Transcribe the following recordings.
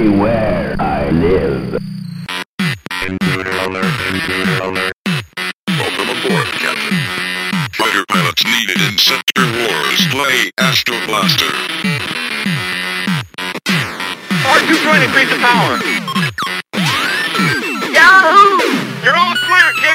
Beware, I live. Intruder alert. Welcome aboard, Captain. Fighter pilots needed in Sector Wars. Play Astro Blaster. R2 trying to increase the power. Yahoo! You're all clear, kid.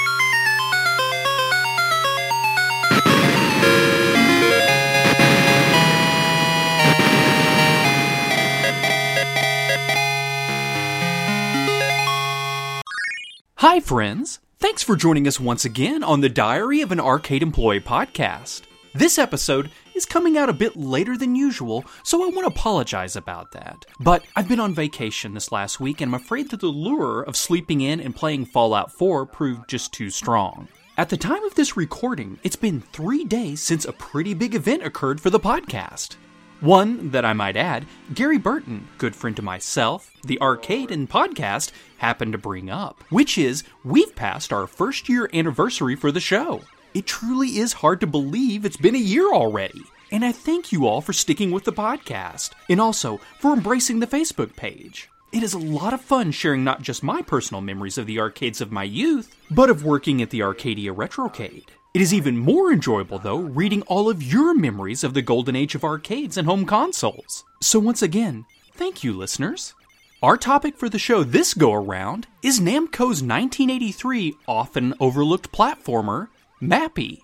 Hi friends! Thanks for joining us once again on the Diary of an Arcade Employee podcast. This episode is coming out a bit later than usual, so I want to apologize about that. But I've been on vacation this last week and I'm afraid that the lure of sleeping in and playing Fallout 4 proved just too strong. At the time of this recording, it's been 3 days since a pretty big event occurred for the podcast. One that I might add, Gary Burton, good friend to myself, the arcade and podcast, happened to bring up, which is we've passed our first year anniversary for the show. It truly is hard to believe it's been a year already. And I thank you all for sticking with the podcast, and also for embracing the Facebook page. It is a lot of fun sharing not just my personal memories of the arcades of my youth, but of working at the Arcadia Retrocade. It is even more enjoyable, though, reading all of your memories of the golden age of arcades and home consoles. So once again, thank you, listeners. Our topic for the show this go-around is Namco's 1983 often overlooked platformer, Mappy.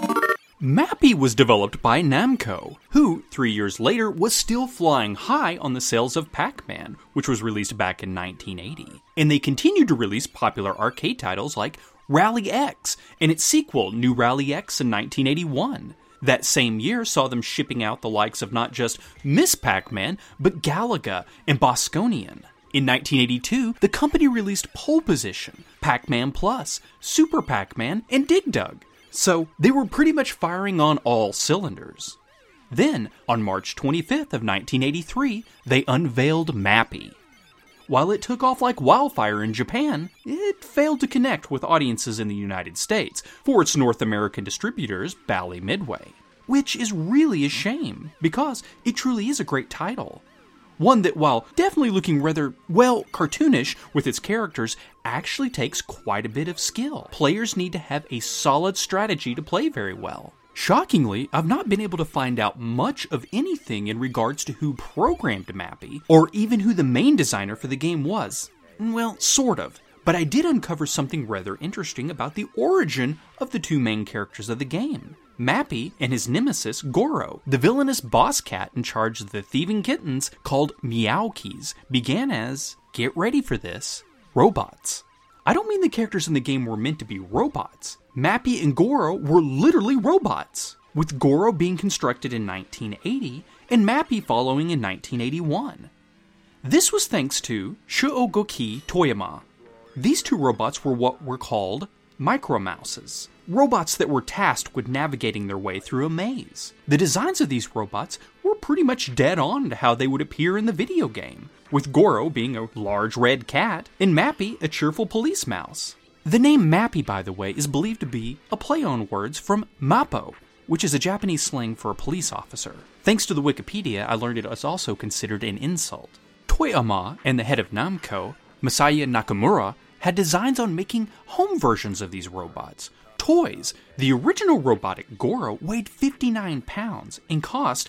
Mappy was developed by Namco, who, 3 years later, was still flying high on the sales of Pac-Man, which was released back in 1980. And they continued to release popular arcade titles like Rally X, and its sequel, New Rally X in 1981. That same year saw them shipping out the likes of not just Miss Pac-Man, but Galaga and Bosconian. In 1982, the company released Pole Position, Pac-Man Plus, Super Pac-Man, and Dig Dug. So they were pretty much firing on all cylinders. Then, on March 25th of 1983, they unveiled Mappy. While it took off like wildfire in Japan, it failed to connect with audiences in the United States for its North American distributors, Bally Midway. Which is really a shame, because it truly is a great title. One that, while definitely looking rather, cartoonish with its characters, actually takes quite a bit of skill. Players need to have a solid strategy to play very well. Shockingly, I've not been able to find out much of anything in regards to who programmed Mappy, or even who the main designer for the game was. Well, sort of. But I did uncover something rather interesting about the origin of the two main characters of the game. Mappy and his nemesis, Goro, the villainous boss cat in charge of the thieving kittens called Meowkies, began as, get ready for this, robots. I don't mean the characters in the game were meant to be robots. Mappy and Goro were literally robots, with Goro being constructed in 1980 and Mappy following in 1981. This was thanks to Shuogoki Toyama. These two robots were what were called micromouses, robots that were tasked with navigating their way through a maze. The designs of these robots were pretty much dead on to how they would appear in the video game, with Goro being a large red cat and Mappy a cheerful police mouse. The name Mappy, by the way, is believed to be a play on words from Mappo, which is a Japanese slang for a police officer. Thanks to the Wikipedia, I learned it is also considered an insult. Toyama and the head of Namco, Masaya Nakamura, had designs on making home versions of these robots. Toys. The original robotic Goro weighed 59 pounds and cost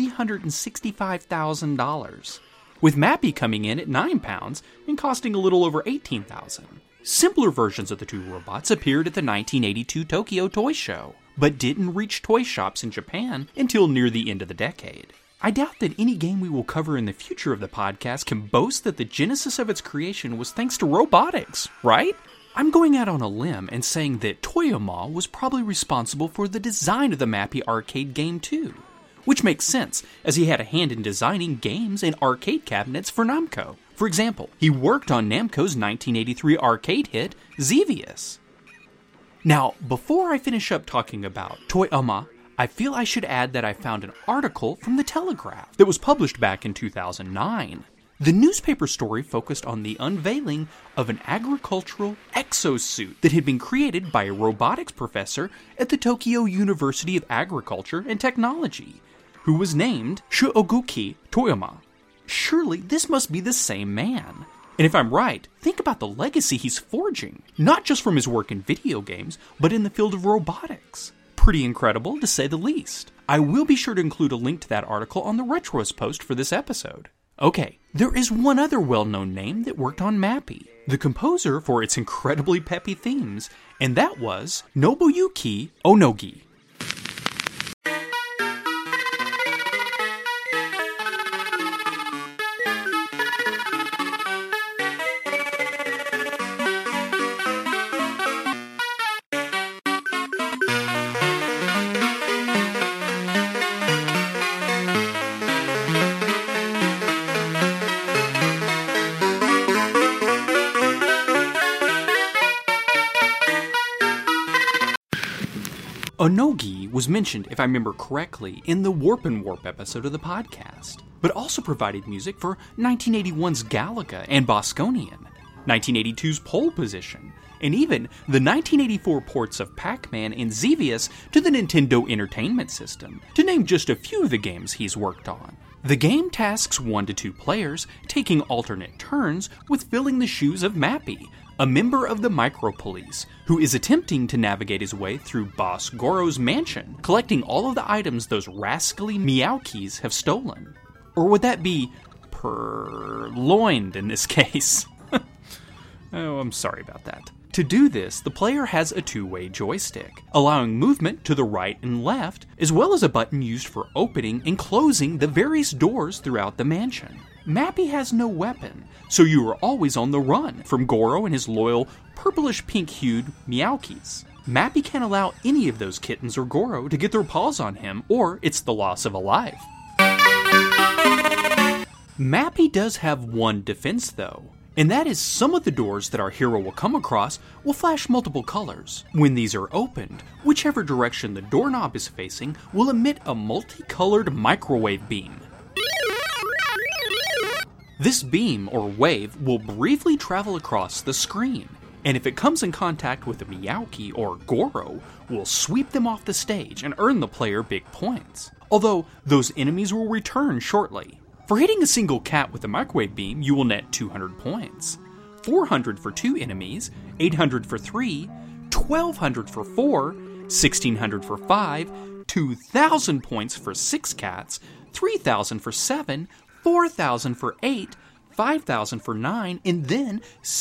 $365,000, with Mappy coming in at 9 pounds and costing a little over $18,000. Simpler versions of the two robots appeared at the 1982 Tokyo Toy Show, but didn't reach toy shops in Japan until near the end of the decade. I doubt that any game we will cover in the future of the podcast can boast that the genesis of its creation was thanks to robotics, right? I'm going out on a limb and saying that Toyama was probably responsible for the design of the Mappy arcade game too, which makes sense as he had a hand in designing games and arcade cabinets for Namco. For example, he worked on Namco's 1983 arcade hit, Xevious. Now, before I finish up talking about Toyama, I feel I should add that I found an article from The Telegraph that was published back in 2009. The newspaper story focused on the unveiling of an agricultural exosuit that had been created by a robotics professor at the Tokyo University of Agriculture and Technology, who was named Shuogoki Toyama. Surely this must be the same man. And if I'm right, think about the legacy he's forging, not just from his work in video games, but in the field of robotics. Pretty incredible, to say the least. I will be sure to include a link to that article on the Retros post for this episode. Okay, there is one other well-known name that worked on Mappy, the composer for its incredibly peppy themes, and that was Nobuyuki Onogi. Onogi was mentioned, if I remember correctly, in the Warp and Warp episode of the podcast, but also provided music for 1981's Galaga and Bosconian, 1982's Pole Position, and even the 1984 ports of Pac-Man and Xevious to the Nintendo Entertainment System, to name just a few of the games he's worked on. The game tasks 1 to 2 players, taking alternate turns with filling the shoes of Mappy, a member of the Micropolice, who is attempting to navigate his way through Boss Goro's mansion, collecting all of the items those rascally Meowkeys have stolen. Or would that be purloined in this case? Oh, I'm sorry about that. To do this, the player has a 2-way joystick, allowing movement to the right and left, as well as a button used for opening and closing the various doors throughout the mansion. Mappy has no weapon, so you are always on the run from Goro and his loyal purplish-pink-hued Meowkeys. Mappy can't allow any of those kittens or Goro to get their paws on him, or it's the loss of a life. Mappy does have one defense though, and that is some of the doors that our hero will come across will flash multiple colors. When these are opened, whichever direction the doorknob is facing will emit a multicolored microwave beam. This beam, or wave, will briefly travel across the screen, and if it comes in contact with a Meowkey or Goro, will sweep them off the stage and earn the player big points. Although, those enemies will return shortly. For hitting a single cat with a microwave beam, you will net 200 points. 400 for 2 enemies, 800 for 3, 1200 for 4, 1600 for 5, 2000 points for 6 cats, 3000 for 7, 4,000 for 8, 5,000 for 9, and then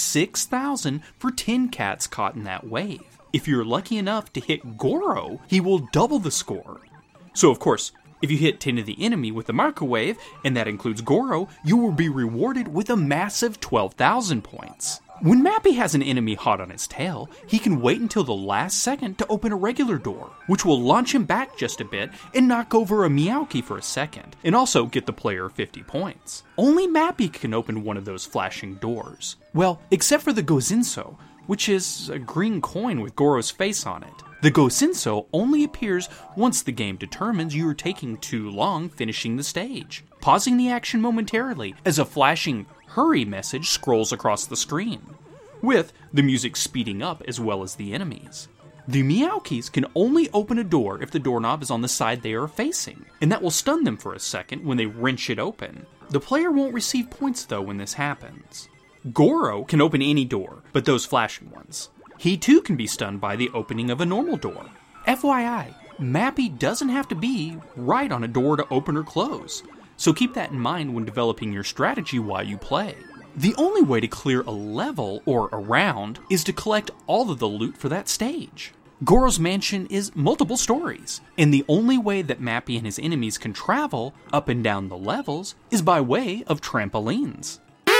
6,000 for 10 cats caught in that wave. If you're lucky enough to hit Goro, he will double the score. So of course, if you hit 10 of the enemy with the microwave, and that includes Goro, you will be rewarded with a massive 12,000 points. When Mappy has an enemy hot on his tail, he can wait until the last second to open a regular door, which will launch him back just a bit and knock over a Meowkey for a second, and also get the player 50 points. Only Mappy can open one of those flashing doors. Well, except for the Gozinso, which is a green coin with Goro's face on it. The Gozinso only appears once the game determines you are taking too long finishing the stage, pausing the action momentarily as a flashing hurry message scrolls across the screen, with the music speeding up as well as the enemies. The Meowkeys can only open a door if the doorknob is on the side they are facing, and that will stun them for a second when they wrench it open. The player won't receive points though when this happens. Goro can open any door, but those flashing ones. He too can be stunned by the opening of a normal door. FYI, Mappy doesn't have to be right on a door to open or close, so keep that in mind when developing your strategy while you play. The only way to clear a level or a round is to collect all of the loot for that stage. Goro's mansion is multiple stories, and the only way that Mappy and his enemies can travel up and down the levels is by way of trampolines.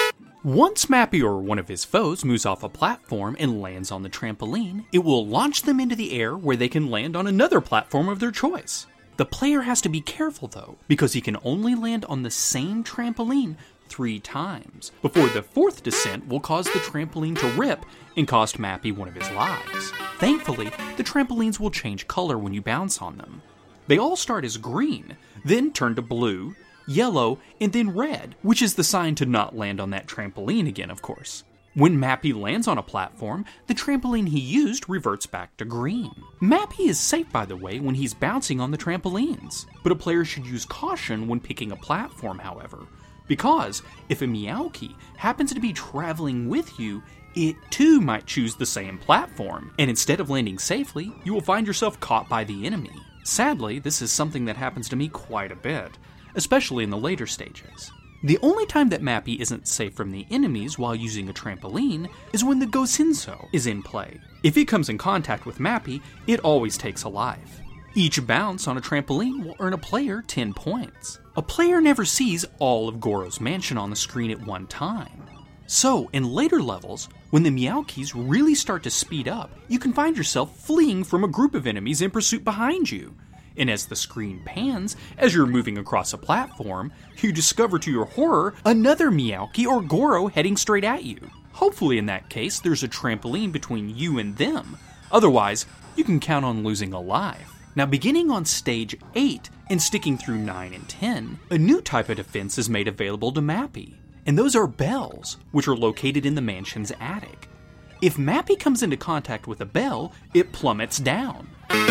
Once Mappy or one of his foes moves off a platform and lands on the trampoline, it will launch them into the air where they can land on another platform of their choice. The player has to be careful though, because he can only land on the same trampoline 3 times, before the 4th descent will cause the trampoline to rip and cost Mappy one of his lives. Thankfully, the trampolines will change color when you bounce on them. They all start as green, then turn to blue, yellow, and then red, which is the sign to not land on that trampoline again, of course. When Mappy lands on a platform, the trampoline he used reverts back to green. Mappy is safe, by the way, when he's bouncing on the trampolines, but a player should use caution when picking a platform, however. because if a Meowki happens to be traveling with you, it too might choose the same platform, and instead of landing safely, you will find yourself caught by the enemy. Sadly, this is something that happens to me quite a bit, especially in the later stages. The only time that Mappy isn't safe from the enemies while using a trampoline is when the Gosinso is in play. If it comes in contact with Mappy, it always takes a life. Each bounce on a trampoline will earn a player 10 points. A player never sees all of Goro's mansion on the screen at one time. So, in later levels, when the Meowkis really start to speed up, you can find yourself fleeing from a group of enemies in pursuit behind you. And as the screen pans, as you're moving across a platform, you discover to your horror another Meowki or Goro heading straight at you. Hopefully in that case, there's a trampoline between you and them. Otherwise, you can count on losing alive. Now beginning on stage 8 and sticking through 9 and 10, a new type of defense is made available to Mappy. And those are bells, which are located in the mansion's attic. If Mappy comes into contact with a bell, it plummets down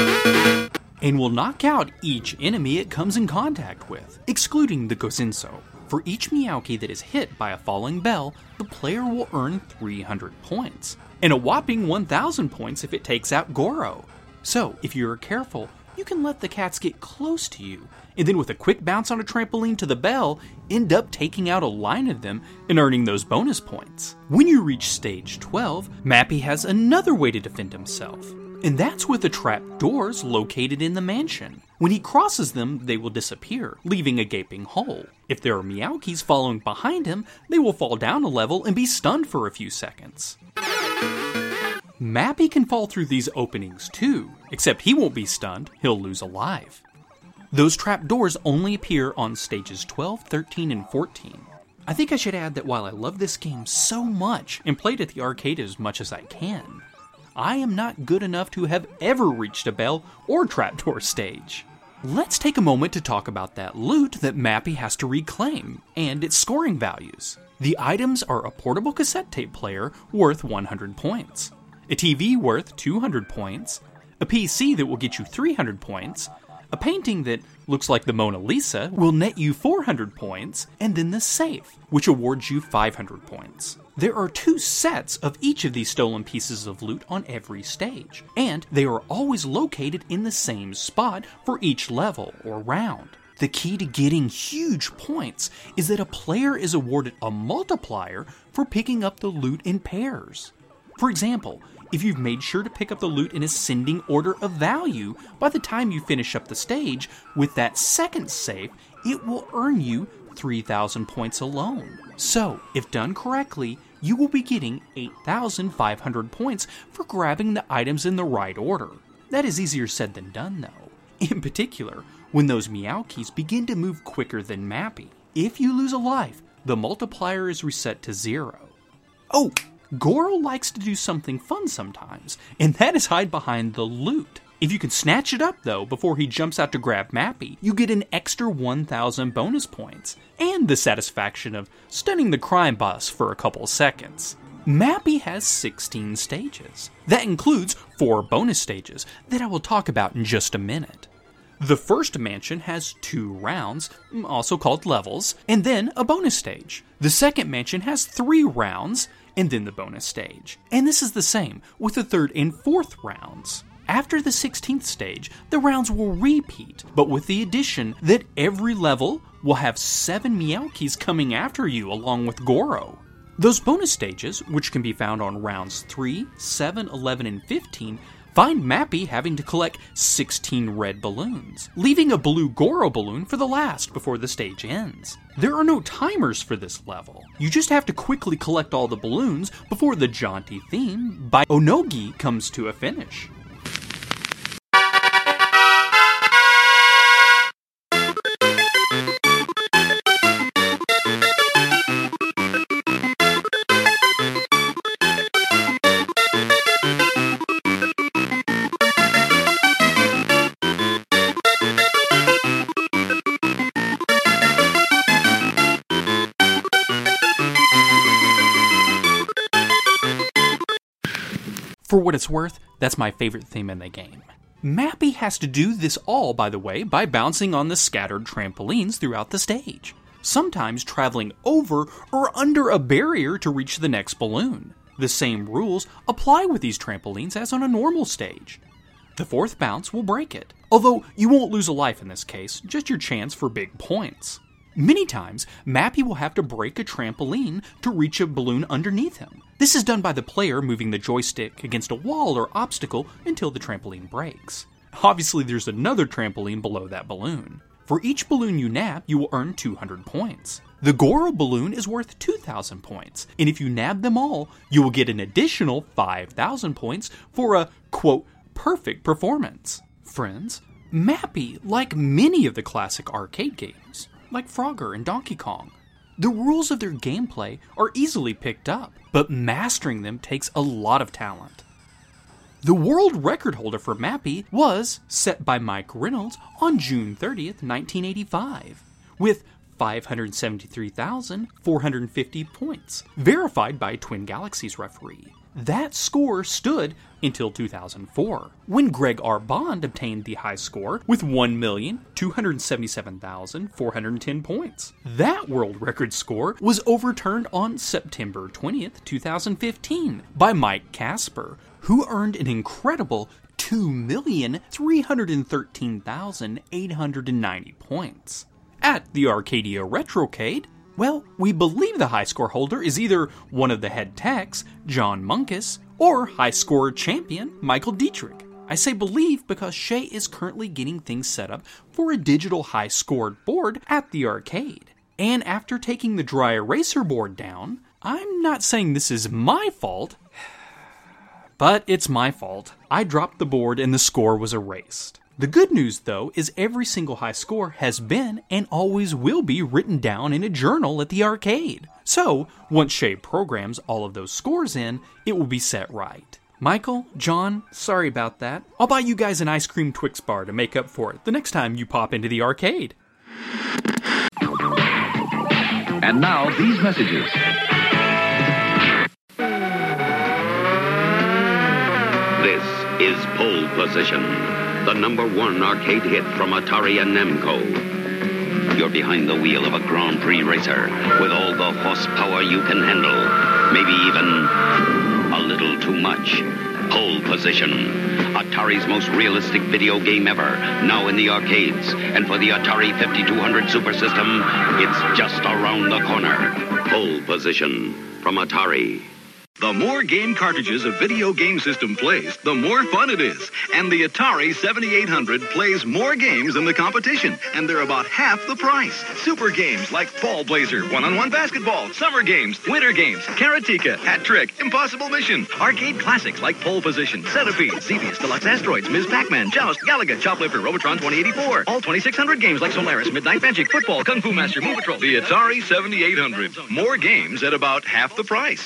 and will knock out each enemy it comes in contact with, excluding the Gosinso. For each Meowki that is hit by a falling bell, the player will earn 300 points, and a whopping 1,000 points if it takes out Goro. So, if you're careful, you can let the cats get close to you, and then with a quick bounce on a trampoline to the bell, end up taking out a line of them and earning those bonus points. When you reach stage 12, Mappy has another way to defend himself, and that's with the trap doors located in the mansion. When he crosses them, they will disappear, leaving a gaping hole. If there are Meowkis following behind him, they will fall down a level and be stunned for a few seconds. Mappy can fall through these openings too, except he won't be stunned, he'll lose alive. Those trapdoors only appear on stages 12, 13, and 14. I think I should add that while I love this game so much and played at the arcade as much as I can, I am not good enough to have ever reached a bell or trapdoor stage. Let's take a moment to talk about that loot that Mappy has to reclaim, and its scoring values. The items are a portable cassette tape player worth 100 points, a TV worth 200 points, a PC that will get you 300 points, a painting that looks like the Mona Lisa will net you 400 points, and then the safe, which awards you 500 points. There are 2 sets of each of these stolen pieces of loot on every stage, and they are always located in the same spot for each level or round. The key to getting huge points is that a player is awarded a multiplier for picking up the loot in pairs. For example, if you've made sure to pick up the loot in ascending order of value, by the time you finish up the stage with that second safe, it will earn you 3,000 points alone. So, if done correctly, you will be getting 8,500 points for grabbing the items in the right order. That is easier said than done though. In particular, when those Meowkis begin to move quicker than Mappy. If you lose a life, the multiplier is reset to 0. Oh! Goro likes to do something fun sometimes, and that is hide behind the loot. If you can snatch it up though before he jumps out to grab Mappy, you get an extra 1,000 bonus points, and the satisfaction of stunning the crime boss for a couple seconds. Mappy has 16 stages. That includes 4 bonus stages that I will talk about in just a minute. The first mansion has 2 rounds, also called levels, and then a bonus stage. The second mansion has 3 rounds, and then the bonus stage. And this is the same with the third and fourth rounds. After the 16th stage, the rounds will repeat, but with the addition that every level will have 7 Meowkis coming after you along with Goro. Those bonus stages, which can be found on rounds 3, 7, 11, and 15, find Mappy having to collect 16 red balloons, leaving a blue Goro balloon for the last before the stage ends. There are no timers for this level. You just have to quickly collect all the balloons before the jaunty theme by Onogi comes to a finish. For what it's worth, that's my favorite theme in the game. Mappy has to do this all, by the way, by bouncing on the scattered trampolines throughout the stage. sometimes traveling over or under a barrier to reach the next balloon. The same rules apply with these trampolines as on a normal stage. The fourth bounce will break it, although you won't lose a life in this case, just your chance for big points. Many times, Mappy will have to break a trampoline to reach a balloon underneath him. This is done by the player moving the joystick against a wall or obstacle until the trampoline breaks. Obviously, there's another trampoline below that balloon. For each balloon you nab, you will earn 200 points. The Goro balloon is worth 2,000 points, and if you nab them all, you will get an additional 5,000 points for a, quote, perfect performance. Friends, Mappy, like many of the classic arcade games, like Frogger and Donkey Kong, the rules of their gameplay are easily picked up, but mastering them takes a lot of talent. The world record holder for Mappy was set by Mike Reynolds on June 30th, 1985, with 573,450 points, verified by Twin Galaxies referee. That score stood until 2004, when Greg R. Bond obtained the high score with 1,277,410 points. That world record score was overturned on September 20th, 2015 by Mike Casper, who earned an incredible 2,313,890 points. At the Arcadia Retrocade, well, we believe the high score holder is either one of the head techs, John Munkus, or high score champion, Michael Dietrich. I say believe because Shay is currently getting things set up for a digital high scored board at the arcade. And after taking the dry eraser board down, I'm not saying this is my fault, but it's my fault. I dropped the board and the score was erased. The good news, though, is every single high score has been and always will be written down in a journal at the arcade. So, once Shay programs all of those scores in, it will be set right. Michael, John, sorry about that. I'll buy you guys an ice cream Twix bar to make up for it the next time you pop into the arcade. And now, these messages. This is Pole Position, the #1 arcade hit from Atari and Namco. You're behind the wheel of a Grand Prix racer with all the horsepower you can handle, maybe even a little too much. Pole Position, Atari's most realistic video game ever, now in the arcades. And for the Atari 5200 Super System, it's just around the corner. Pole Position from Atari. The more game cartridges a video game system plays, the more fun it is. And the Atari 7800 plays more games than the competition, and they're about half the price. Super games like Ball Blazer, one-on-one basketball, summer games, winter games, Karateka, Hat Trick, Impossible Mission, arcade classics like Pole Position, Centipede, Xevious, Deluxe Asteroids, Ms. Pac-Man, Joust, Galaga, Choplifter, Robotron 2084, all 2600 games like Solaris, Midnight Magic, Football, Kung Fu Master, Move Patrol. The Atari 7800. More games at about half the price.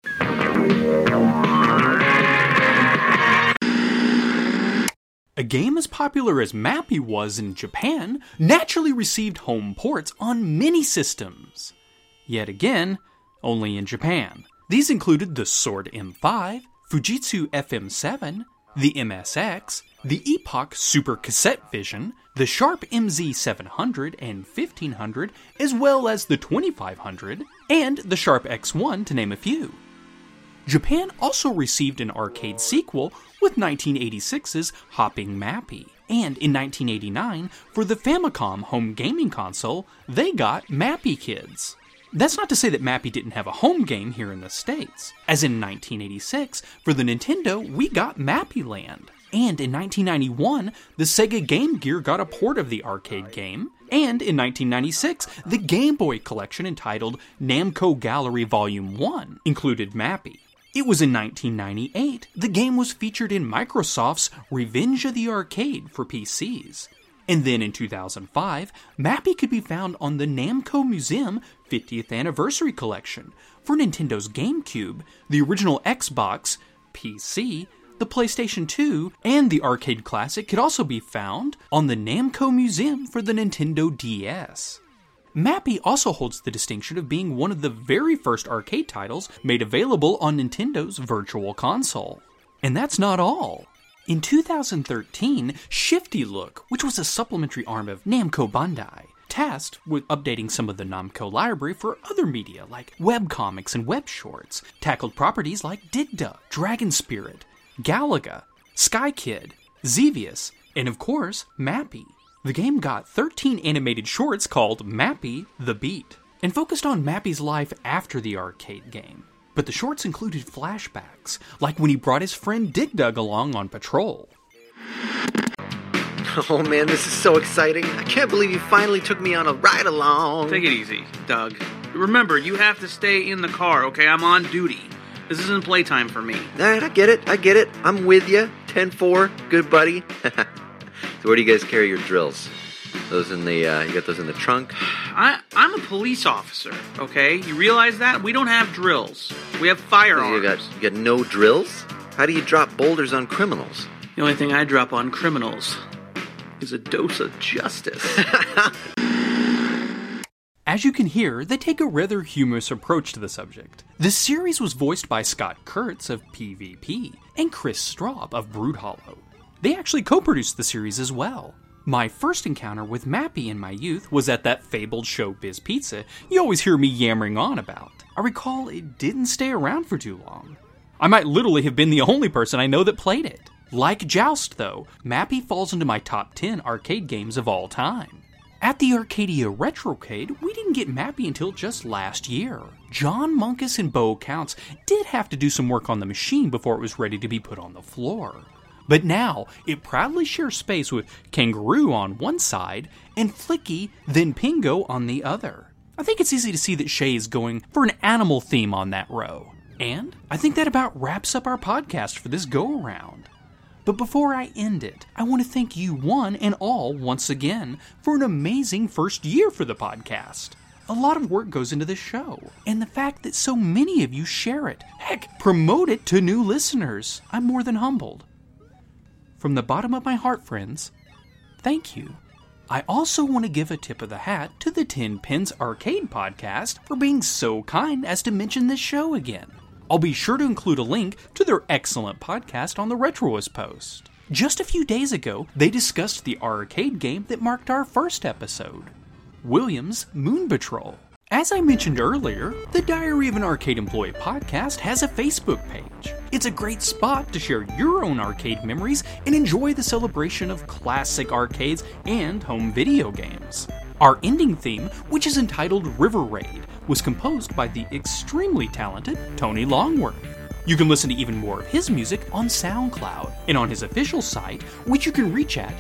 A game as popular as Mappy was in Japan naturally received home ports on many systems. Yet again, only in Japan. These included the Sword M5, Fujitsu FM7, the MSX, the Epoch Super Cassette Vision, the Sharp MZ700 and 1500, as well as the 2500, and the Sharp X1 to name a few. Japan also received an arcade sequel with 1986's Hopping Mappy, and in 1989, for the Famicom home gaming console, they got Mappy Kids. That's not to say that Mappy didn't have a home game here in the States, as in 1986, for the Nintendo, we got Mappy Land. And in 1991, the Sega Game Gear got a port of the arcade game, and in 1996, the Game Boy collection entitled Namco Gallery Volume 1 included Mappy. It was in 1998 the game was featured in Microsoft's Revenge of the Arcade for PCs. And then in 2005, Mappy could be found on the Namco Museum 50th Anniversary Collection for Nintendo's GameCube, the original Xbox, PC, the PlayStation 2, and the arcade classic could also be found on the Namco Museum for the Nintendo DS. Mappy also holds the distinction of being one of the very first arcade titles made available on Nintendo's Virtual Console. And that's not all. In 2013, Shifty Look, which was a supplementary arm of Namco Bandai, tasked with updating some of the Namco library for other media like webcomics and web shorts, tackled properties like Dig Dug, Dragon Spirit, Galaga, Sky Kid, Xevious, and of course, Mappy. The game got 13 animated shorts called Mappy the Beat, and focused on Mappy's life after the arcade game. But the shorts included flashbacks, like when he brought his friend Dig Dug along on patrol. Oh man, this is so exciting. I can't believe you finally took me on a ride along. Take it easy, Doug. Remember, you have to stay in the car, okay? I'm on duty. This isn't playtime for me. Alright, I get it. I'm with you. 10-4, good buddy. So where do you guys carry your drills? Those in the, you got those in the trunk? I'm a police officer, okay? You realize that? We don't have drills. We have firearms. You got no drills? How do you drop boulders on criminals? The only thing I drop on criminals is a dose of justice. As you can hear, they take a rather humorous approach to the subject. The series was voiced by Scott Kurtz of PvP and Chris Straub of Broodhollow. They actually co-produced the series as well. My first encounter with Mappy in my youth was at that fabled Showbiz Pizza you always hear me yammering on about. I recall it didn't stay around for too long. I might literally have been the only person I know that played it. Like Joust, though, Mappy falls into my top 10 arcade games of all time. At the Arcadia Retrocade, we didn't get Mappy until just last year. John Munkus and Bo Counts did have to do some work on the machine before it was ready to be put on the floor. But now, it proudly shares space with Kangaroo on one side and Flicky, then Pingo on the other. I think it's easy to see that Shay is going for an animal theme on that row. And I think that about wraps up our podcast for this go-around. But before I end it, I want to thank you one and all once again for an amazing first year for the podcast. A lot of work goes into this show, and the fact that so many of you share it, heck, promote it to new listeners, I'm more than humbled. From the bottom of my heart, friends, thank you. I also want to give a tip of the hat to the 10 Pins Arcade Podcast for being so kind as to mention this show again. I'll be sure to include a link to their excellent podcast on the Retroist post. Just a few days ago, they discussed the arcade game that marked our first episode, Williams Moon Patrol. As I mentioned earlier, the Diary of an Arcade Employee podcast has a Facebook page. It's a great spot to share your own arcade memories and enjoy the celebration of classic arcades and home video games. Our ending theme, which is entitled River Raid, was composed by the extremely talented Tony Longworth. You can listen to even more of his music on SoundCloud and on his official site, which you can reach at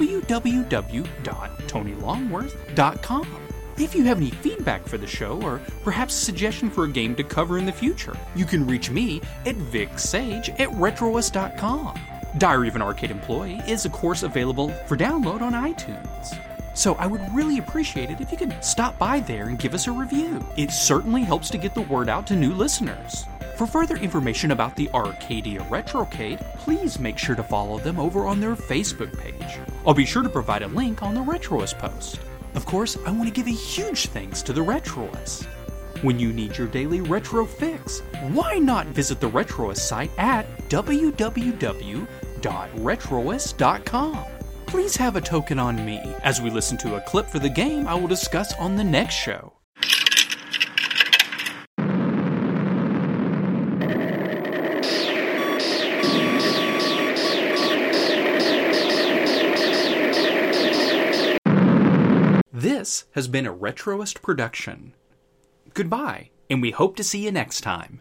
www.tonylongworth.com. If you have any feedback for the show, or perhaps a suggestion for a game to cover in the future, you can reach me at vicsage@retroist.com. Diary of an Arcade Employee is, of course, available for download on iTunes. So I would really appreciate it if you could stop by there and give us a review. It certainly helps to get the word out to new listeners. For further information about the Arcadia Retrocade, please make sure to follow them over on their Facebook page. I'll be sure to provide a link on the Retroist post. Of course, I want to give a huge thanks to the Retroists. When you need your daily retro fix, why not visit the Retroist site at www.retroist.com. Please have a token on me as we listen to a clip for the game I will discuss on the next show. This has been a Retroist production. Goodbye, and we hope to see you next time.